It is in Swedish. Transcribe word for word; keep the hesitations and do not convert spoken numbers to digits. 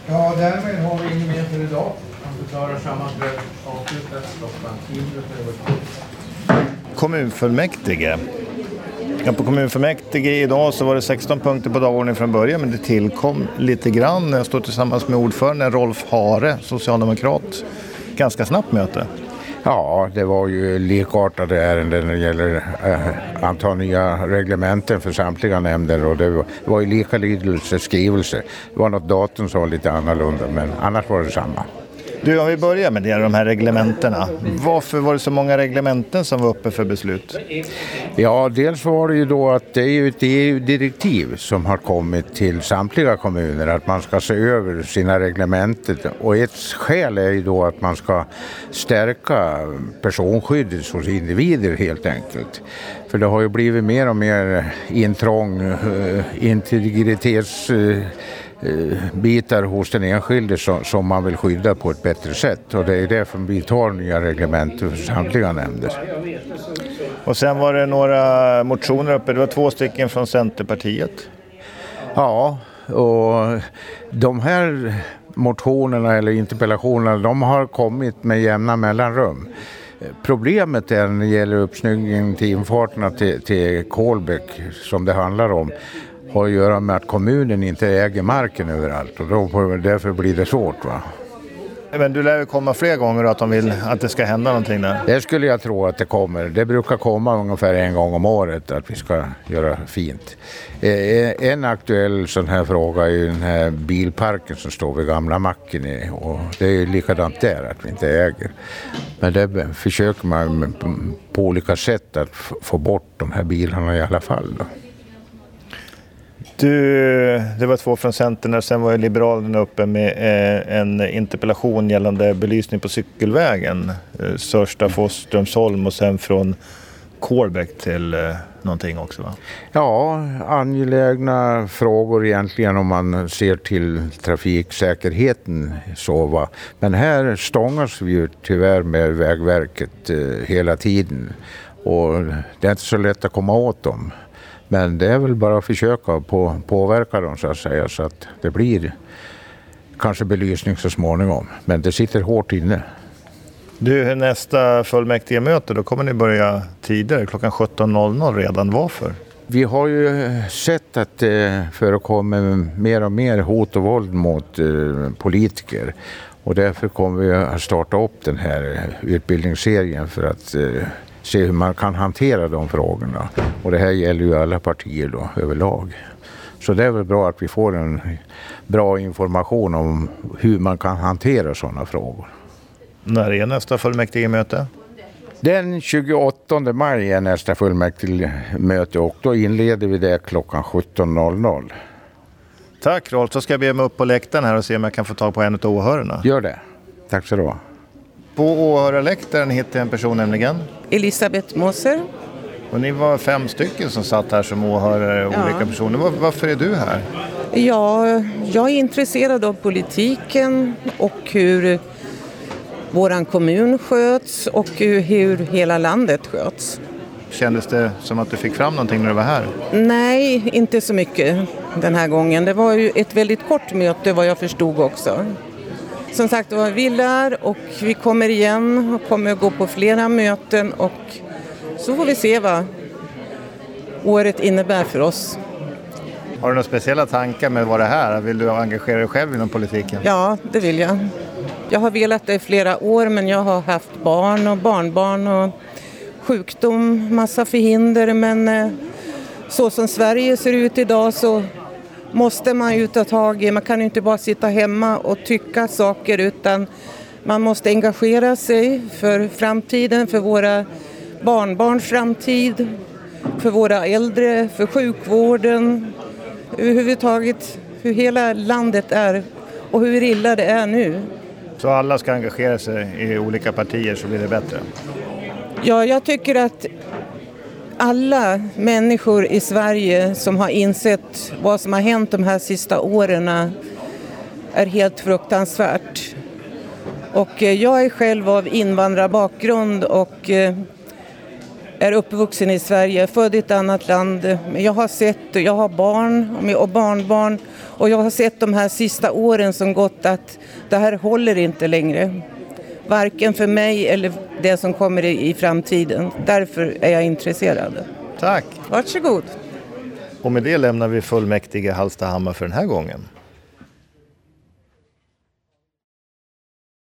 Ja, därmed har vi inget mer för idag. Man förklarar sammanträdet avslutat klockan tio över två. Kommunfullmäktige. Ja, på kommunfullmäktige idag så var det sexton punkter på dagordningen från början, men det tillkom lite grann. Jag står tillsammans med ordföranden Rolf Hare, socialdemokrat. Ganska snabbt möte. Ja, det var ju likartade ärenden när det gäller äh, antal nya reglementen för samtliga nämnder, och det var, det var ju lika lydelse skrivelser. Det var något datum som var lite annorlunda, men annars var det samma. Du, om vi börjar med det, de här reglementerna. Varför var det så många reglementen som var uppe för beslut? Ja, dels var det ju då att det är ju ett E U-direktiv som har kommit till samtliga kommuner att man ska se över sina reglementer. Och ett skäl är ju då att man ska stärka personskyddet hos individer helt enkelt. För det har ju blivit mer och mer intrång, integritets... bitar hos den enskilde som, som man vill skydda på ett bättre sätt, och det är därför vi tar nya reglementer för samtliga nämnder. Och sen var det några motioner uppe, det var två stycken från Centerpartiet. Ja, och de här motionerna eller interpellationerna, de har kommit med jämna mellanrum. Problemet är när det gäller uppsnyggningen till infarterna till, till Kolbäck som det handlar om, har att göra med att kommunen inte äger marken överallt, och då, därför blir det svårt, va? Men du lär ju komma fler gånger att de vill att det ska hända någonting där. Det skulle jag tro att det kommer. Det brukar komma ungefär en gång om året att vi ska göra fint. En aktuell sån här fråga är ju den här bilparken som står vid gamla macken i, och det är ju likadant där att vi inte äger. Men det försöker man på olika sätt att få bort de här bilarna i alla fall då. Du, det var två från Centern och sen var ju Liberalerna uppe med eh, en interpellation gällande belysning på cykelvägen. Eh, Sörsta Foströmsholm och sen från Kolbäck till eh, någonting också, va? Ja, angelägna frågor egentligen om man ser till trafiksäkerheten så, va. Men här stångas vi ju tyvärr med Vägverket eh, hela tiden, och det är inte så lätt att komma åt dem. Men det är väl bara att försöka på, påverka dem så att säga, så att det blir kanske belysning så småningom. Men det sitter hårt inne. Du, nästa fullmäktige möte, då kommer ni börja tidigare, klockan sjutton noll noll redan. Varför? Vi har ju sett att det förekommer mer och mer hot och våld mot eh, politiker. Och därför kommer vi att starta upp den här utbildningsserien för att eh, se hur man kan hantera de frågorna. Och det här gäller ju alla partier då överlag. Så det är väl bra att vi får en bra information om hur man kan hantera sådana frågor. När är nästa fullmäktigemöte? Den tjugoåttonde maj är nästa fullmäktigemöte, och då inleder vi det klockan sjutton noll noll. Tack Rolf, så ska jag be mig upp på läktaren här och se om jag kan få tag på en av åhörarna. Gör det. Tack så då. På åhörarläktaren hittar jag en person nämligen. Elisabeth Moser. Och ni var fem stycken som satt här som åhörare, ja. Olika personer. Var, varför är du här? Ja, jag är intresserad av politiken och hur våran kommun sköts och hur hela landet sköts. Kändes det som att du fick fram någonting när du var här? Nej, inte så mycket den här gången. Det var ju ett väldigt kort möte vad jag förstod också. Som sagt, det var vi lär och vi kommer igen och kommer att gå på flera möten, och så får vi se vad året innebär för oss. Har du några speciella tankar med vad det här? Vill du engagera dig själv inom politiken? Ja, det vill jag. Jag har velat det i flera år, men jag har haft barn och barnbarn och sjukdom, massa förhinder. Men så som Sverige ser ut idag så måste man ju ta tag i. Man kan ju inte bara sitta hemma och tycka saker, utan man måste engagera sig för framtiden, för våra barnbarns framtid, för våra äldre, för sjukvården, överhuvudtaget hur hela landet är och hur illa det är nu. Så alla ska engagera sig i olika partier så blir det bättre? Ja, jag tycker att alla människor i Sverige som har insett vad som har hänt de här sista åren är helt fruktansvärt. Och jag är själv av invandrarbakgrund och är uppvuxen i Sverige, född i ett annat land. Men jag har sett och jag har barn och barnbarn, Och jag har sett de här sista åren som gått att det här håller inte längre. Varken för mig eller det som kommer i, i framtiden. Därför är jag intresserad. Tack! Varsågod! Och med det lämnar vi fullmäktige Hallstahammar för den här gången.